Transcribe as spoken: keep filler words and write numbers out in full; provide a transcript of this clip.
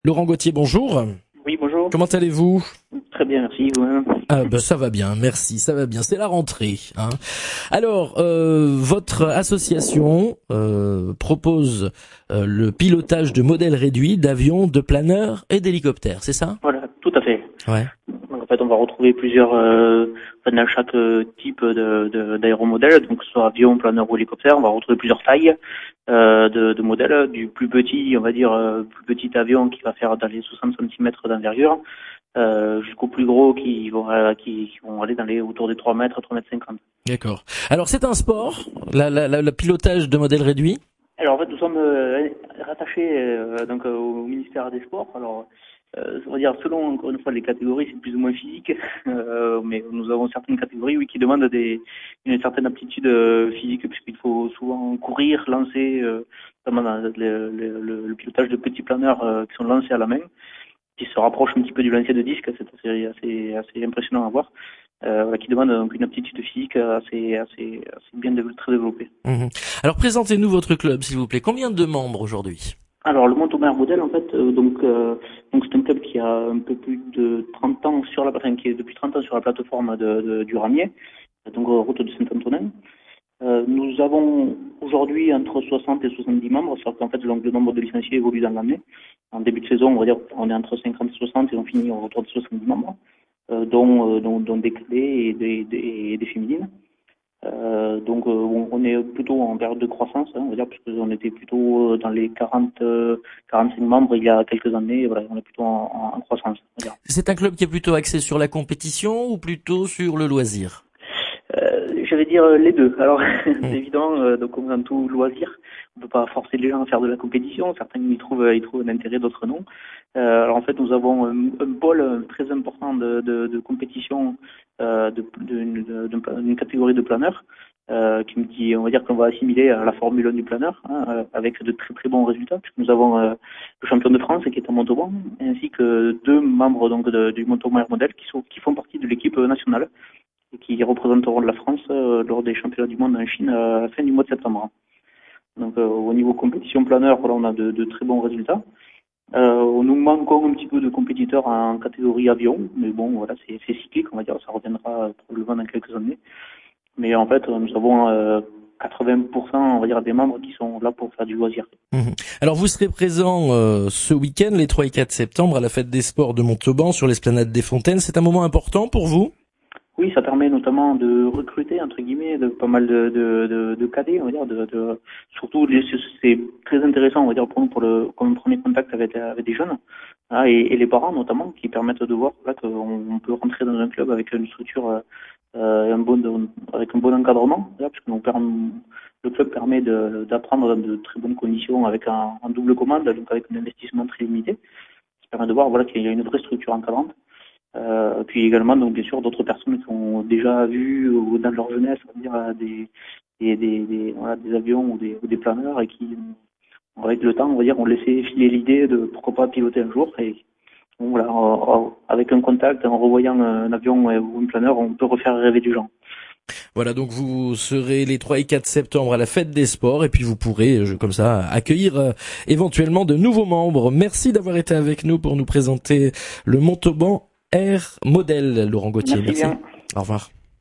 Laurent Gauthier, bonjour. Oui, bonjour. Comment allez-vous? Très bien, merci. Vous-même? Ah ben ça va bien, merci, ça va bien. C'est la rentrée. Hein. Alors, euh, votre association euh, propose euh, le pilotage de modèles réduits d'avions, de planeurs et d'hélicoptères, c'est ça? Voilà, tout à fait. Ouais. Donc, en fait, on va retrouver plusieurs, euh, enfin, dans chaque euh, type de, de, d'aéromodèle, donc que ce soit avion, planeur ou hélicoptère, on va retrouver plusieurs tailles euh, de, de modèles, du plus petit, on va dire, euh, plus petit avion qui va faire dans les soixante centimètres d'envergure, euh, jusqu'au plus gros qui vont, euh, qui, qui vont aller dans les autour des trois mètres, trois mètres cinquante. D'accord. Alors c'est un sport, la, la, la, le pilotage de modèles réduits? Alors en fait, nous sommes euh, rattachés euh, donc euh, au ministère des Sports. Alors, euh, on va dire selon encore une fois les catégories, c'est plus ou moins physique, euh, mais nous avons certaines catégories oui qui demandent des une certaine aptitude euh, physique puisqu'il faut souvent courir, lancer, euh, notamment dans le, le, le, le pilotage de petits planeurs euh, qui sont lancés à la main, qui se rapprochent un petit peu du lancer de disque. C'est assez assez, assez impressionnant à voir. Euh, qui demande donc une aptitude physique assez assez assez bien développée, très développée. Mmh. Alors présentez-nous votre club, s'il vous plaît. Combien de membres aujourd'hui? Alors le Montaubin Modèle, en fait, euh, donc euh, donc c'est un club qui a un peu plus de trente ans sur la enfin, qui est depuis trente ans sur la plateforme de, de du Ramier, donc euh, route de Saint-Antonin. Euh, nous avons aujourd'hui entre soixante et soixante-dix membres, sauf qu'en fait le nombre de licenciés évolue dans l'année. En début de saison, on va dire on est entre cinquante et soixante et on finit autour de soixante-dix membres, euh, dont, euh, dont dont des cadets et des, des, et des féminines. Euh, donc euh, on est plutôt en période de croissance, hein, on va dire, parce qu'on était plutôt dans les quarante, quarante-cinq membres il y a quelques années. Voilà, on est plutôt en, en croissance. On va dire. C'est un club qui est plutôt axé sur la compétition ou plutôt sur le loisir? Euh, je vais dire les deux. Alors, c'est évident, euh, donc comme dans tout loisir, on peut pas forcer les gens à faire de la compétition. Certains y trouvent, y trouvent un intérêt, d'autres non. Euh, alors en fait, nous avons un, un pôle très important de, de, de compétition euh, de, de, d'une catégorie de planeurs, euh, qui, qui, on va dire qu'on va assimiler à la Formule un du planeur, hein, avec de très très bons résultats, puisque nous avons euh, le champion de France qui est à Montauban, ainsi que deux membres donc de, du Montauban Air Model qui sont qui font partie de l'équipe nationale et qui représenteront la France euh, lors des championnats du monde en Chine à la fin du mois de septembre. Donc euh, au niveau compétition planeur, voilà, on a de, de très bons résultats. Euh, nous manquons un petit peu de compétiteurs en catégorie avion, mais bon, voilà, c'est, c'est cyclique, on va dire, ça reviendra probablement dans quelques années. Mais en fait, nous avons euh, quatre-vingts pour cent, on va dire, des membres qui sont là pour faire du loisir. Mmh. Alors vous serez présent euh, ce week-end, les trois et quatre septembre, à la fête des sports de Montauban sur l'esplanade des Fontaines. C'est un moment important pour vous? Oui, ça permet notamment de recruter, entre guillemets, de pas mal de, de, de, de cadets, on va dire, de, de surtout, c'est très intéressant, on va dire, pour nous, pour le, comme premier contact avec, avec des jeunes, hein, et, et les parents notamment, qui permettent de voir, là, qu'on on peut rentrer dans un club avec une structure, euh, un bon, avec un bon encadrement, là, parce que nous, le club permet de, d'apprendre dans de très bonnes conditions avec un, un double commande, donc avec un investissement très limité, qui permet de voir, voilà, qu'il y a une vraie structure encadrante. Euh, puis également, donc bien sûr, d'autres personnes qui ont déjà vu ou dans leur jeunesse, on va dire, des des des, des, voilà, des avions ou des, ou des planeurs et qui, avec le temps, on va dire, ont laissé filer l'idée de pourquoi pas piloter un jour. Et donc, voilà, avec un contact, en revoyant un avion ou un planeur, on peut refaire rêver du gens. Voilà, donc vous serez les trois et quatre septembre à la fête des sports et puis vous pourrez, comme ça, accueillir euh, éventuellement de nouveaux membres. Merci d'avoir été avec nous pour nous présenter le Montauban Air Model, Laurent Gauthier. Merci. Merci. Bien. Au revoir.